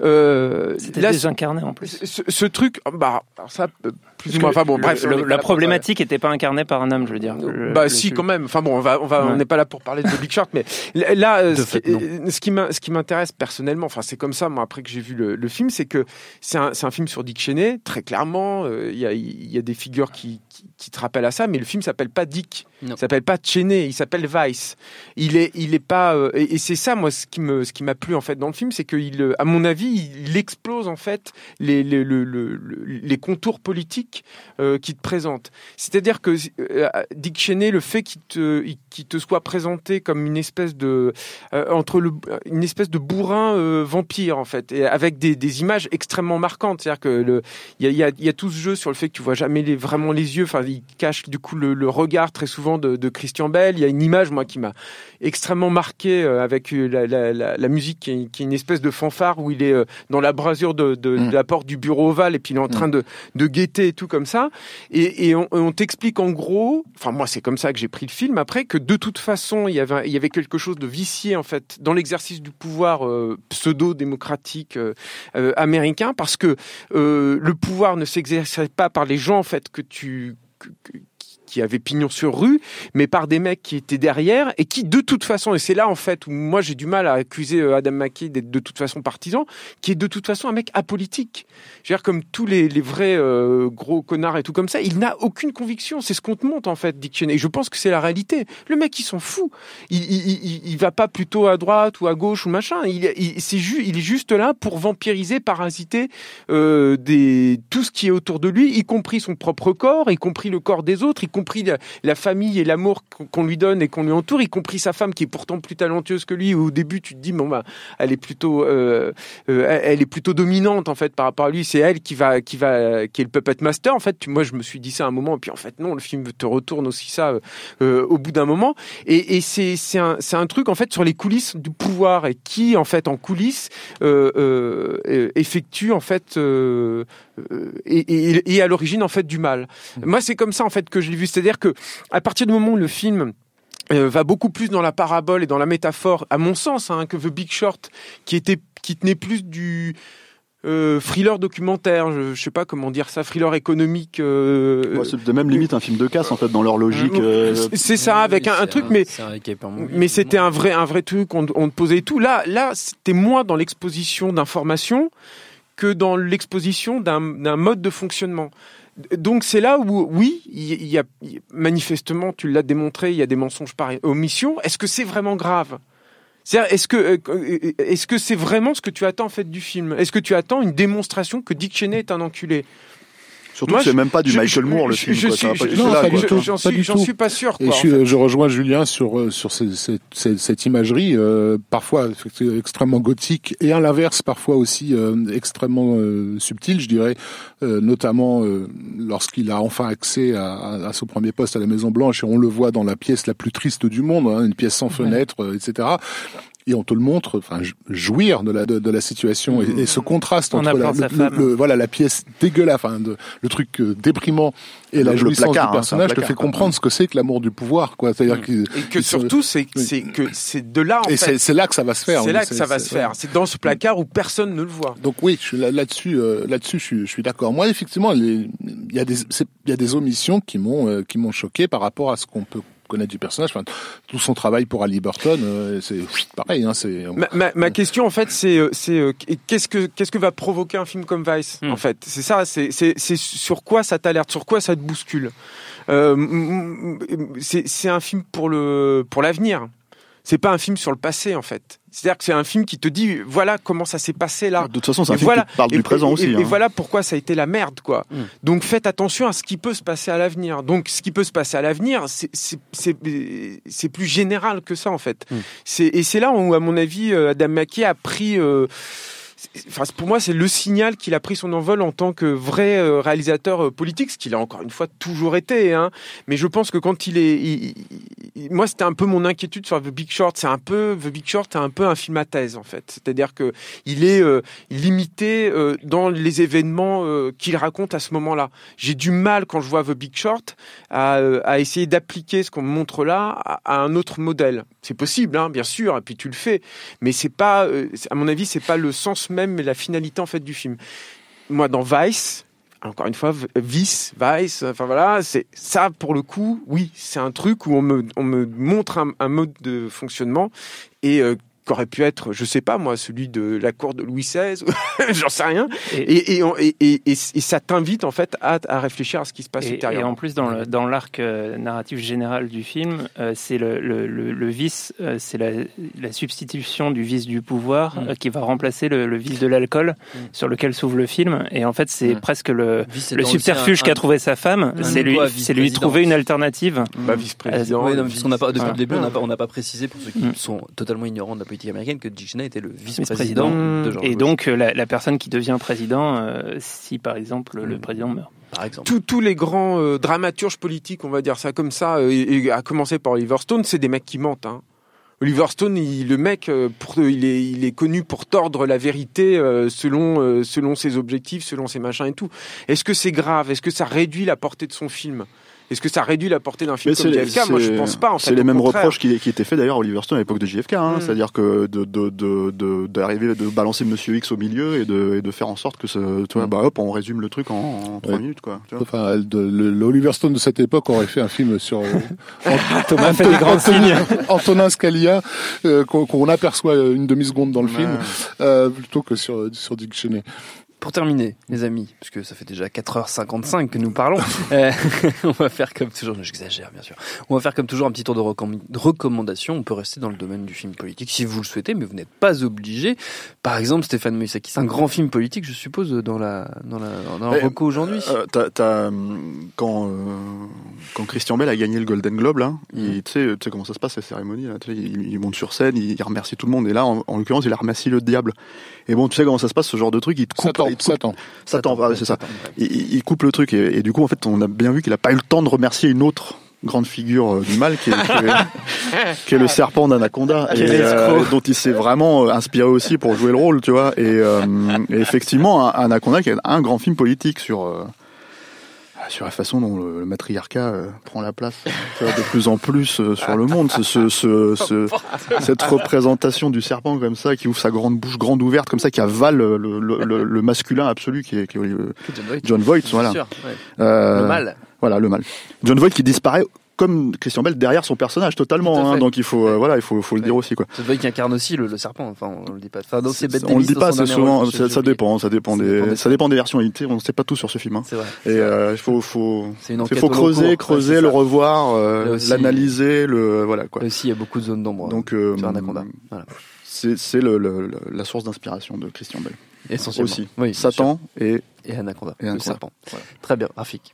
Euh, c'était là, désincarné en plus. Ce, ce truc, bah alors ça plus ou moins. Enfin bon, le, bref, le, la problématique n'était pas incarnée par un homme, je veux dire. Le, bah le, si, le... quand même. Enfin bon, on va on va ouais. on n'est pas là pour parler de The Big Short, mais là, ce, fait, qui, ce qui ce qui m'intéresse personnellement, enfin c'est comme ça moi après que j'ai vu le, le film, c'est que c'est un c'est un film sur Dick Cheney, très clairement. Il euh, y a il y a des figures qui, qui qui te rappellent à ça, mais le film s'appelle pas Dick. Non. Il s'appelle pas Cheney, il s'appelle Vice. Il est, il est pas, euh, et, et c'est ça, moi, ce qui me, ce qui m'a plu en fait dans le film, c'est qu'il, à mon avis, il explose en fait les, les, le, le, les contours politiques euh, qu'il te présente. C'est-à-dire que euh, Dick Cheney, le fait qu'il te, qu'il te soit présenté comme une espèce de, euh, entre le, une espèce de bourrin euh, vampire en fait, et avec des, des images extrêmement marquantes. C'est-à-dire que le, il y a, il y a, il y a tout ce jeu sur le fait que tu vois jamais les, vraiment les yeux. Enfin, il cache du coup le, le regard très souvent De, de Christian Bale. Il y a une image moi qui m'a extrêmement marqué euh, avec la, la, la, la musique qui est, qui est une espèce de fanfare où il est euh, dans la brasure de, de, mmh. de la porte du bureau ovale et puis il est en train mmh. de, de guetter et tout comme ça, et, et on, on t'explique en gros, enfin moi c'est comme ça que j'ai pris le film après, que de toute façon il y avait, il y avait quelque chose de vicié en fait dans l'exercice du pouvoir euh, pseudo-démocratique euh, euh, américain, parce que euh, le pouvoir ne s'exerçait pas par les gens en fait que tu que, que, qui avaient pignon sur rue, mais par des mecs qui étaient derrière et qui, de toute façon, et c'est là en fait où moi j'ai du mal à accuser Adam McKay d'être de toute façon partisan, qui est de toute façon un mec apolitique. Je veux dire, comme tous les, les vrais euh, gros connards et tout comme ça, il n'a aucune conviction. C'est ce qu'on te montre en fait, Dick Cheney. Et je pense que c'est la réalité. Le mec, il s'en fout. Il, il, il, il va pas plutôt à droite ou à gauche ou machin. Il, il, c'est ju- il est juste là pour vampiriser, parasiter euh, des, tout ce qui est autour de lui, y compris son propre corps, y compris le corps des autres, y compris la, la famille et l'amour qu'on lui donne et qu'on lui entoure, y compris sa femme qui est pourtant plus talentueuse que lui. Au début, tu te dis bon bah, elle est plutôt, euh, euh, elle est plutôt dominante en fait par rapport à lui. C'est elle qui va, qui va, qui est le puppet master. En fait, tu, moi je me suis dit ça à un moment, et puis en fait non, le film te retourne aussi ça euh, au bout d'un moment. Et, et c'est, c'est un, c'est un truc en fait sur les coulisses du pouvoir, et qui en fait en coulisses euh, euh, effectue en fait euh, et, et, et à l'origine en fait du mal. Mmh. Moi, c'est comme ça en fait que je l'ai vu. C'est-à-dire que à partir du moment où le film euh, va beaucoup plus dans la parabole et dans la métaphore, à mon sens, hein, que The Big Short, qui était, qui tenait plus du Euh, thriller documentaire, je, je sais pas comment dire ça, thriller économique. Euh, ouais, c'est de même limite un film de casse en fait dans leur logique. Euh, c'est ça, avec oui, un, un truc, un, mais un mais c'était un vrai un vrai truc. On, on te posait tout. Là, là, c'était moins dans l'exposition d'informations que dans l'exposition d'un, d'un mode de fonctionnement. Donc c'est là où, oui, il y a manifestement, tu l'as démontré, il y a des mensonges par omission. Est-ce que c'est vraiment grave ? C'est-à-dire, est-ce que est-ce que c'est vraiment ce que tu attends en fait du film? Est-ce que tu attends une démonstration que Dick Cheney est un enculé? Surtout Moi, que c'est je, même pas du je, Michael Moore, le je, film. Je, quoi, suis, ça je, pas je, là, pas quoi. du tout. J'en suis, j'en suis pas sûr. Quoi, Et je, suis, en fait. je rejoins Julien sur sur ces, ces, ces, cette, cette imagerie, euh, parfois extrêmement gothique, et à l'inverse, parfois aussi euh, extrêmement euh, subtile, je dirais, euh, notamment euh, lorsqu'il a enfin accès à, à, à son premier poste à la Maison Blanche, et on le voit dans la pièce la plus triste du monde, hein, une pièce sans fenêtre, ouais. euh, et cetera. Et on te le montre, enfin, jouir de la de, de la situation et, et ce contraste on entre la, le, le, le, voilà la pièce dégueulasse, enfin, de, le truc euh, déprimant et la jouissance placard, du personnage, hein, placard, te fait comprendre ce que c'est que l'amour du pouvoir, quoi. C'est-à-dire que et que surtout c'est c'est que c'est de là en et fait. C'est, c'est là que ça va se faire. C'est là que ça va se faire. C'est dans ce placard où personne ne le voit. Donc oui, je suis là, là-dessus, euh, là-dessus, je suis, je suis d'accord. Moi, effectivement, il y a des il y a des omissions qui m'ont euh, qui m'ont choqué par rapport à ce qu'on peut connaître du personnage, enfin, tout son travail pour Ali Burton, euh, c'est pareil. Hein, c'est, ma, ma, ma question en fait, c'est, c'est euh, qu'est-ce que qu'est-ce que va provoquer un film comme Vice mm. en fait. C'est ça, c'est, c'est c'est sur quoi ça t'alerte, sur quoi ça te bouscule. Euh, c'est c'est un film pour le pour l'avenir. C'est pas un film sur le passé en fait. C'est-à-dire que c'est un film qui te dit voilà comment ça s'est passé là. De toute façon, c'est un et film voilà, qui parle et, du présent et, aussi. Et, hein. et voilà pourquoi ça a été la merde quoi. Mm. Donc faites attention à ce qui peut se passer à l'avenir. Donc ce qui peut se passer à l'avenir, c'est c'est c'est, c'est plus général que ça en fait. Mm. C'est et c'est là où à mon avis Adam McKay a pris euh, Enfin, pour moi, c'est le signal qu'il a pris son envol en tant que vrai euh, réalisateur euh, politique, ce qu'il a encore une fois toujours été. Hein. Mais je pense que quand il est, il, il, moi, c'était un peu mon inquiétude sur The Big Short. C'est un peu The Big Short, c'est un peu un film à thèse en fait. C'est-à-dire que il est euh, limité euh, dans les événements euh, qu'il raconte à ce moment-là. J'ai du mal quand je vois The Big Short à, à essayer d'appliquer ce qu'on me montre là à, à un autre modèle. C'est possible, hein, bien sûr, et puis tu le fais. Mais c'est pas, euh, à mon avis, c'est pas le sens même et la finalité en fait du film. Moi dans Vice, encore une fois Vice, Vice, enfin voilà, c'est ça pour le coup, oui, c'est un truc où on me on me montre un, un mode de fonctionnement et euh, qu'aurait pu être, je sais pas moi, celui de la cour de Louis seize, j'en sais rien. Et, et, et, et, et, et, et ça t'invite en fait à, à réfléchir à ce qui se passe et, ultérieurement. Et en plus, dans, le, dans l'arc euh, narratif général du film, euh, c'est le, le, le, le vice, euh, c'est la, la substitution du vice du pouvoir mmh. euh, qui va remplacer le, le vice de l'alcool mmh. sur lequel s'ouvre le film. Et en fait, c'est mmh. presque le, le subterfuge un, qu'a trouvé sa femme, un, c'est, un lui, c'est lui trouver une alternative. Mmh. Bah, vice-président. Euh, oui, non, puisqu'on n'a pas, depuis ah. le début, on n'a pas, on n'a pas précisé pour ceux qui mmh. sont totalement ignorants de la politique américaine que Dick Cheney était le vice-président, vice-président de George et Bush. donc la, la personne qui devient président euh, si par exemple mmh. le président meurt. Par exemple. Tous, tous les grands euh, dramaturges politiques, on va dire ça comme ça, euh, et, et à commencer par Oliver Stone, c'est des mecs qui mentent. Hein. Oliver Stone, il, le mec, euh, pour, il, est, il est connu pour tordre la vérité euh, selon, euh, selon ses objectifs, selon ses machins et tout. Est-ce que c'est grave ? Est-ce que ça réduit la portée de son film ? Est-ce que ça réduit la portée d'un film mais comme J F K ? Moi, je pense pas. En c'est fait, les mêmes contraire. reproches qui, qui étaient faits d'ailleurs à Oliver Stone à l'époque de J F K. Hein, mm. C'est-à-dire que de, de, de, de, d'arriver, de balancer Monsieur X au milieu et de, et de faire en sorte que, ce, tu vois, mm. bah hop, on résume le truc en trois ouais. minutes, quoi. Tu vois. Enfin, de, le, l'Oliver Stone de cette époque aurait fait un film sur euh, Thomas fait des grandes signes. Antonin Scalia, euh, qu'on, qu'on aperçoit une demi-seconde dans le ouais. film, euh, plutôt que sur, sur Dick Cheney. Pour terminer, les amis, puisque ça fait déjà quatre heures cinquante-cinq que nous parlons, euh, on va faire comme toujours, j'exagère bien sûr, on va faire comme toujours un petit tour de, recomm- de recommandations. On peut rester dans le domaine du film politique si vous le souhaitez, mais vous n'êtes pas obligé. Par exemple, Stéphane Moïsaki, c'est un grand film politique, je suppose, dans la dans la dans la reco aujourd'hui. Euh, t'as, t'as, quand euh, quand Christian Bale a gagné le Golden Globe, là, mm. il, tu sais, tu sais comment ça se passe, ces cérémonies, là, tu sais, il, il monte sur scène, il, il remercie tout le monde, et là, en, en l'occurrence, il a remercié le diable. Et bon, tu sais comment ça se passe, ce genre de truc, il te coupe. Satan, il te coupe, Satan. Satan, ah, c'est ça. Il, il coupe le truc, et, et du coup, en fait, on a bien vu qu'il a pas eu le temps de remercier une autre grande figure du mal, qui est, qui est, qui est le serpent d'Anaconda, et, euh, dont il s'est vraiment inspiré aussi pour jouer le rôle, tu vois. Et, euh, et effectivement, Anaconda, qui est un grand film politique sur euh, sur la façon dont le, le matriarcat euh, prend la place tu vois, de plus en plus euh, sur le monde. Ce, ce, ce, ce, cette représentation du serpent comme ça, qui ouvre sa grande bouche grande ouverte comme ça, qui avale le, le, le, le masculin absolu, qui est, qui est euh, John Voight. John Voight, voilà. Sûr, ouais. euh, le mal. Voilà, le mal. John Voight qui disparaît comme Christian Bale derrière son personnage totalement, hein, donc il faut, euh, voilà, il faut, faut le ouais. dire aussi, quoi. C'est vrai qu'il incarne aussi le, le serpent. Enfin, on le dit pas. Enfin, dans ces Bette on le Davis, dit pas, dans son c'est dernier souvent, rôle, ça, ça dépend, ça dépend ça des, dépend des ça dépend des versions éditées. On sait pas tout sur ce film. Hein. C'est vrai. Et euh, il faut, faut, il faut cours, creuser, creuser, ouais, le revoir, euh, aussi, l'analyser, le, voilà, quoi. Là aussi, il y a beaucoup de zones d'ombre. Donc, euh, sur Anaconda. Voilà. C'est, c'est le, le, le, la source d'inspiration de Christian Bale. Essentiellement. Aussi. Oui, Satan et, et Anaconda. Et Anaconda. Le serpent. Voilà. Très bien. Rafik.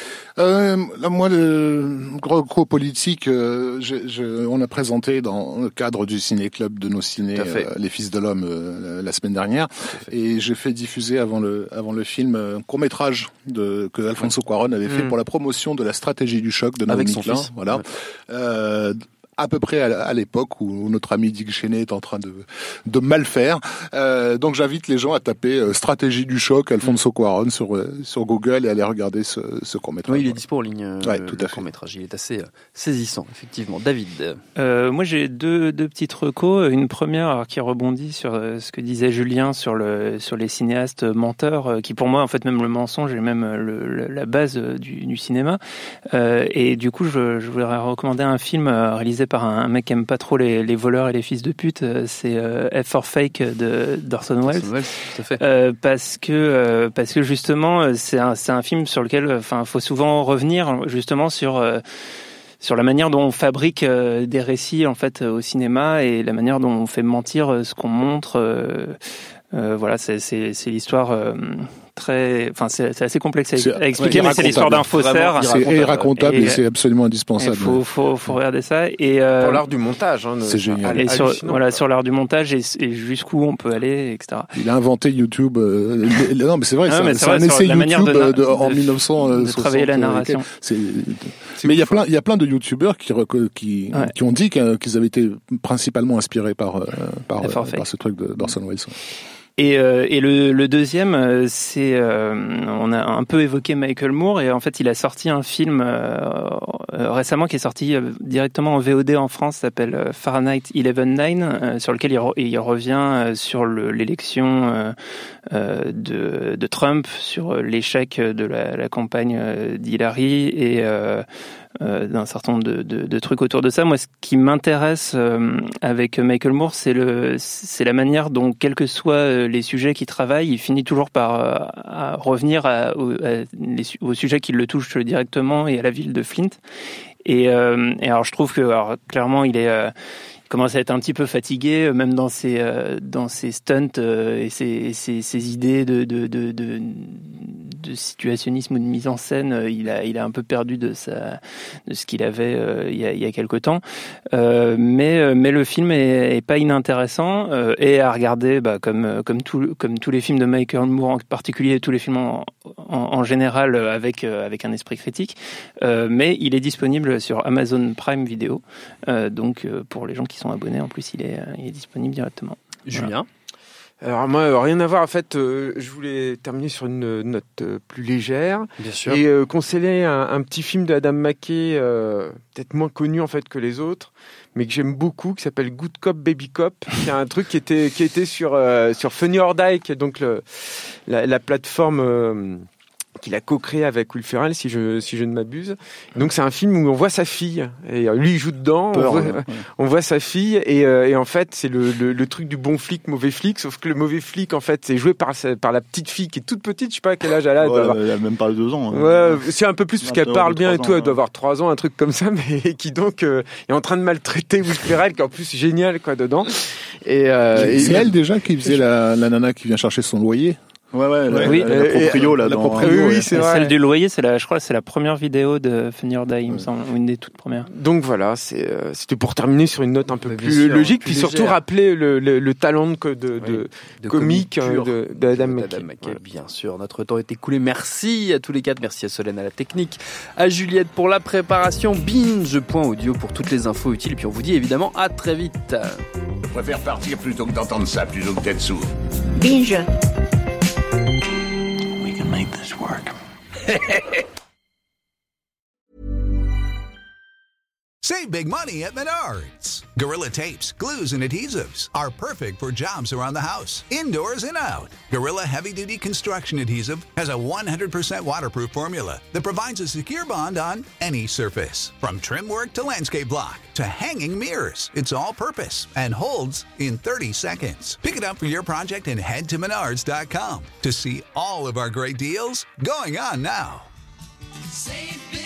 Euh, là, moi, le gros gros politique, euh, je, je, on a présenté dans le cadre du ciné-club de nos cinés euh, Les Fils de l'Homme euh, la semaine dernière, et j'ai fait diffuser avant le avant le film un court métrage de que Alfonso Cuarón avait fait mmh. pour la promotion de la stratégie du choc de Naomi Klein. Voilà. Ouais. Euh, à peu près à l'époque où notre ami Dick Cheney est en train de de mal faire. Euh, donc j'invite les gens à taper euh, stratégie du choc Alfonso Cuarón sur euh, sur Google et aller regarder ce, ce court-métrage. Oui, il est dispo en ligne. Euh, ouais, tout à fait. Court-métrage, il est assez euh, saisissant, effectivement. David. Euh, moi, j'ai deux deux petites recos. Une première alors, qui rebondit sur euh, ce que disait Julien sur le sur les cinéastes menteurs, euh, qui pour moi, en fait, même le mensonge est même le, le, la base du, du cinéma. Euh, et du coup, je, je voudrais recommander un film euh, réalisé par un mec qui aime pas trop les, les voleurs et les fils de pute, c'est euh, F for Fake de d'Orson Welles. Welles, tout à fait. Euh, parce que euh, parce que justement c'est un c'est un film sur lequel enfin faut souvent revenir justement sur euh, sur la manière dont on fabrique euh, des récits en fait au cinéma et la manière dont on fait mentir euh, ce qu'on montre. Euh, euh, voilà, c'est c'est c'est l'histoire. Euh, très, enfin c'est, c'est assez complexe à, à expliquer, ouais, mais c'est l'histoire d'un faussaire. C'est irracontable et, et c'est absolument indispensable. Il faut, faut, faut regarder ça. Et euh, pour l'art du montage, hein, c'est génial. Et sur, voilà, sur l'art du montage et, et jusqu'où on peut aller, et cetera. Il a inventé YouTube. Euh, non, mais c'est vrai, ah, c'est, c'est un essai YouTube de, de, de, en mille neuf cent soixante. De travailler la narration. C'est, c'est mais il y a plein, il y a plein de YouTubeurs qui qui, ouais. qui ont dit qu'ils avaient été principalement inspirés par par, par, par ce truc de, d'Orson Welles. Et, euh, et le, le deuxième, c'est, euh, on a un peu évoqué Michael Moore, et en fait, il a sorti un film euh, récemment qui est sorti directement en V O D en France, s'appelle Fahrenheit onze neuf, euh, sur lequel il, re, il revient sur le, l'élection euh, de, de Trump, sur l'échec de la, la campagne d'Hillary et euh, Euh, d'un certain nombre de, de, de trucs autour de ça. Moi, ce qui m'intéresse euh, avec Michael Moore, c'est le, c'est la manière dont, quels que soient les sujets qu'il travaille, il finit toujours par euh, à revenir à, au, à les, aux sujets qui le touchent directement et à la ville de Flint. Et, euh, et alors, je trouve que, alors, clairement, il est euh, commence à être un petit peu fatigué, même dans ses euh, dans ses stunts euh, et ses, ses, ses idées de de, de de de situationnisme ou de mise en scène. Euh, il a il a un peu perdu de sa de ce qu'il avait euh, il y a il y a quelque temps. Euh, mais mais le film est, est pas inintéressant euh, et à regarder bah, comme comme tout comme tous les films de Michael Moore en particulier, tous les films en en, en général avec euh, avec un esprit critique. Euh, mais il est disponible sur Amazon Prime Video. Euh, donc euh, pour les gens qui sont abonnés, en plus, il est, il est disponible directement. Julien ? Voilà. Alors moi, rien à voir. En fait, euh, je voulais terminer sur une note euh, plus légère. Bien sûr. Et euh, conseiller un, un petit film de Adam McKay, euh, peut-être moins connu en fait que les autres, mais que j'aime beaucoup, qui s'appelle Good Cop, Baby Cop, qui est un truc qui était qui était sur euh, sur Funny or Die, qui est donc le, la, la plateforme. Euh, qu'il a co-créé avec Will Ferrell, si je si je ne m'abuse. Donc c'est un film où on voit sa fille et lui il joue dedans. Peur, on, voit, ouais. on voit sa fille et, euh, et en fait c'est le, le le truc du bon flic mauvais flic, sauf que le mauvais flic en fait c'est joué par par la petite fille qui est toute petite, je sais pas à quel âge elle a. Ouais, elle, avoir... elle a même pas deux ans. Ouais, euh, c'est un peu plus parce qu'elle parle bien et tout. Elle doit avoir trois ans, un truc comme ça, mais qui donc euh, est en train de maltraiter Will Ferrell, qui est en plus génial quoi dedans. Et, euh, et c'est elle déjà qui faisait la, la nana qui vient chercher son loyer. Ouais, ouais, la, oui. la, la proprio, là, la dans... proprio, oui, ouais. c'est et vrai. Celle du loyer, c'est la, je crois, c'est la première vidéo de Funny or Die, il me semble, ou une des toutes premières. Donc voilà, c'est, euh, c'était pour terminer sur une note un peu Mais plus sûr, logique, plus puis surtout légère. rappeler le, le, le talent de, de, de, Oui. de comique pur, de, d'Adam de McKay. McKay. Voilà. Bien sûr, notre temps est écoulé. Merci à tous les quatre. Merci à Solène à la technique, à Juliette pour la préparation. Binge point audio pour toutes les infos utiles. Et puis on vous dit évidemment à très vite. Je préfère partir plutôt que d'entendre ça, plutôt que d'être sourd. Binge. We can make this work. Say Save big money at Menards. Gorilla tapes, glues, and adhesives are perfect for jobs around the house, indoors and out. Gorilla Heavy Duty Construction Adhesive has a one hundred percent waterproof formula that provides a secure bond on any surface. From trim work to landscape block to hanging mirrors, it's all purpose and holds in thirty seconds. Pick it up for your project and head to menards dot com to see all of our great deals going on now. Save